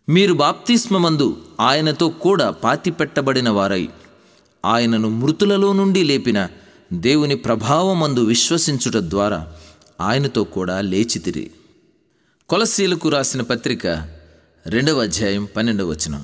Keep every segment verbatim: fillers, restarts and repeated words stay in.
మీరు బాప్తిస్మమందు ఆయనతో కూడా పాతిపెట్టబడిన వారై ఆయనను మృతులలో నుండి లేపిన దేవుని ప్రభావమందు విశ్వసించుట ద్వారా ఆయనతో కూడా లేచితిరి. కొలస్సీలకు రాసిన పత్రిక రెండవ అధ్యాయం పన్నెండవ వచనం.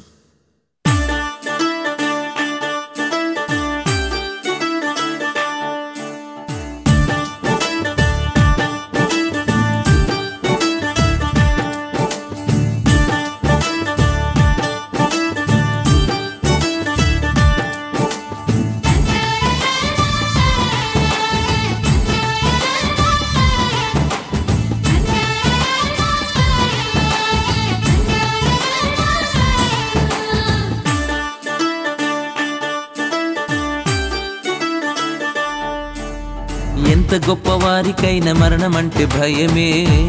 ఎంత గొప్పవారికైనా మరణమంటే భయమే,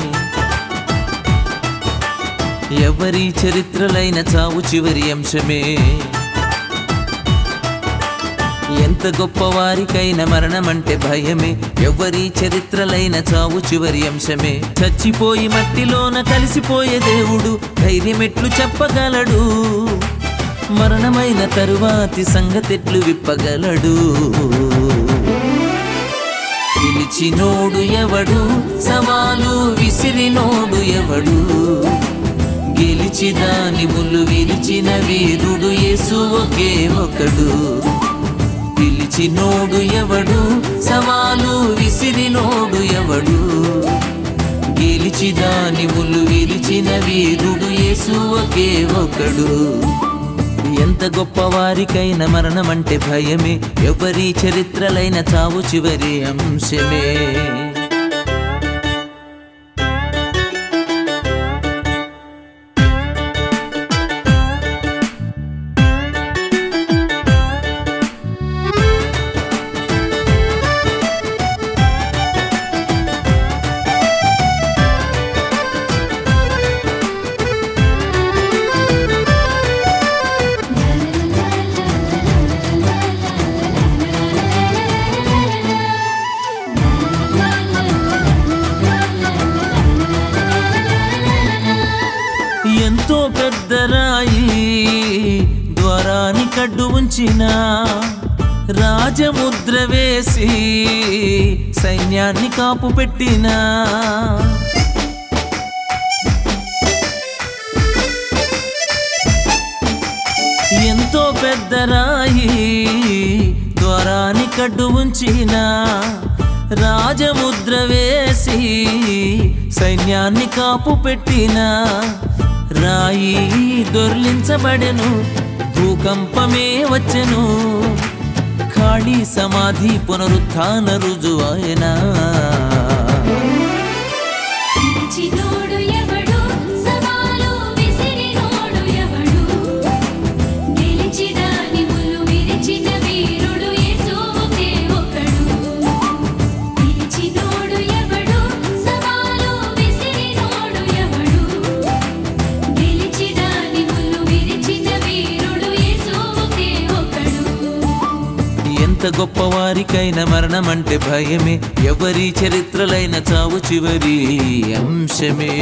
ఎవరి చరిత్రలైన చావు చివరి అంశమే. ఎంత గొప్పవారికైనా మరణమంటే భయమే, ఎవరి చరిత్రలైన చావు చివరి అంశమే. చచ్చిపోయి మట్టిలోన కలిసిపోయే దేవుడు ధైర్యమెట్లు చెప్పగలడు, మరణమైన తరువాతి సంగతెట్లు విప్పగలడు. పిలిచినోడు ఎవడు, సవాలు విసిరినోడు ఎవడు, గెలిచి దాని ముళ్ళు విరిచిన వీరుడు యేసు ఒకే ఒకడు. పిలిచినోడు ఎవడు, సవాలు విసిరినోడు ఎవడు, గెలిచి దాని ముళ్ళు విరిచిన వీరుడు యేసు ఒకే ఒకడు. ఎంత గొప్పవారికైనా మరణమంటే భయమే, ఎవరి చరిత్రలైన చావు చివరి అంశమే. ఎంతో పెద్ద రాయి ద్వారాని కడ్డు ఉంచిన, రాజముద్ర వేసి సైన్యాన్ని కాపు పెట్టిన, ఎంతో పెద్ద రాయి ద్వారాని కడ్డు ఉంచిన, రాజముద్ర వేసి సైన్యాన్ని కాపు పెట్టిన. రాయి దొర్లించబడెను, భూకంపమే వచ్చెను, ఖాళీ సమాధి పునరుత్థాన రుజువాయనా. ఎంత గొప్పవారికైనా మరణమంటే భయమే, ఎవరి చరిత్రలైన చావు చివరి అంశమే.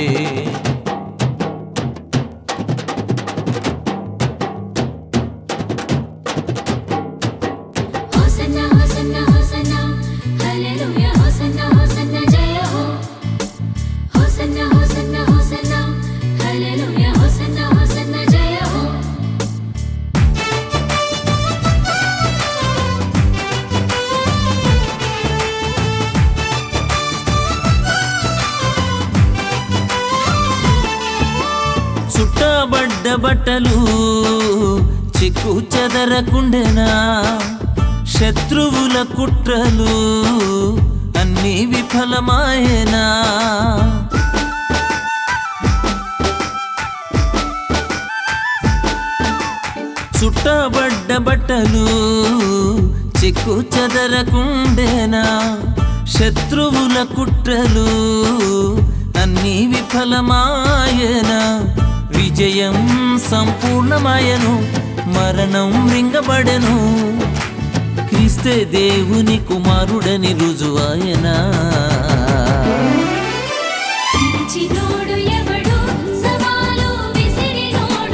చుట్టబడ్డ బట్టలు చిక్కు చెదరకుండెనా, శత్రువుల కుట్రలు అన్నీ విఫలమాయనా. చుట్టబడ్డ బట్టలు చిక్కు చెదరకుండెనా, శత్రువుల కుట్రలు అన్నీ విఫలమాయనా. విజయం సంపూర్ణమాయను, మరణం రింగబడెను, క్రీస్తే దేవుని కుమారుడని రుజువాయనా. పిలిచినోడు ఎవడు, సవాలు విసిరినోడు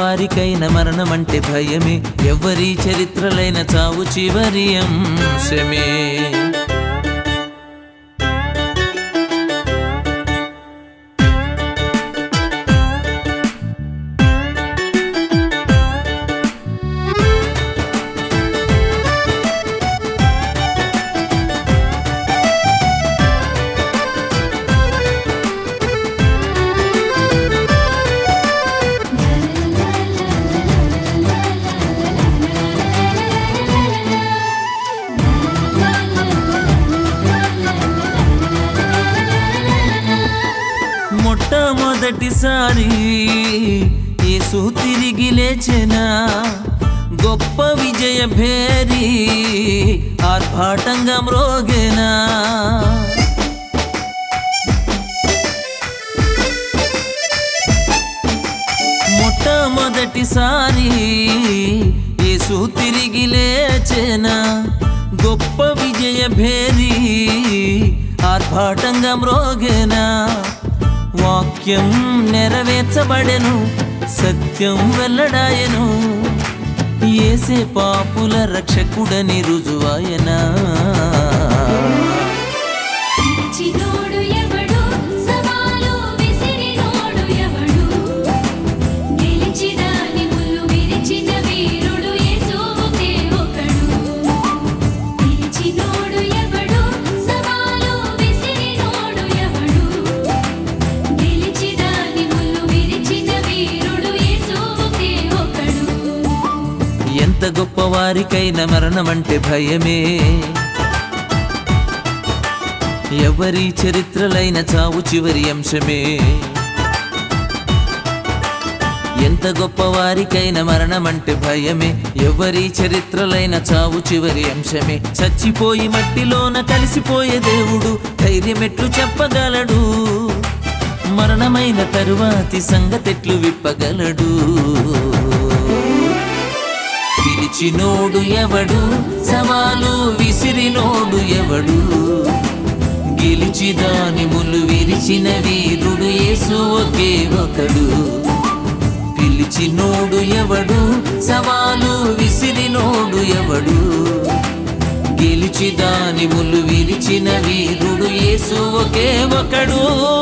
వారికైన మరణమంటే భయమే, ఎవరి చరిత్రలైన చావు చివరి అంశమే. మొట్టమొదటిసారి యేసు తిరిగి లేచెనా, గొప్ప విజయ భేరి ఆర్భాటంగా మ్రోగెనా. మొట్టమొదటిసారి యేసు తిరిగి లేచెనా, గొప్ప విజయ భేరి ఆర్భాటంగా మ్రోగెనా. వాక్యం నెరవేర్చబడెను, సత్యం వెల్లడాయెను, యేసే పాపుల రక్షకుడని రుజువాయనా. ఎంత గొప్పవారికైన మరణమంటే భయమే, ఎవరి చరిత్రలైన చావు చివరి అంశమే. ఎంత గొప్పవారికైన మరణమంటే భయమే, ఎవరి చరిత్రలైన చావు చివరి అంశమే. చచ్చిపోయి మట్టిలోన కలిసిపోయే దేవుడు ధైర్యమెట్లు చెప్పగలడు, మరణమైన తరువాతి సంగతెట్లు విప్పగలడు. పిలిచినోడు ఎవడు, సవాలు విసిరినోడు ఎవడు, గెలిచి దాని ములు విరిచిన వీరుడు యేసు ఒకే ఒకడు. పిలిచినోడు ఎవడు, సవాలు విసిరినోడు ఎవడు, గెలిచి దాని ములు విరిచిన వీరుడు యేసు ఒకే ఒకడు.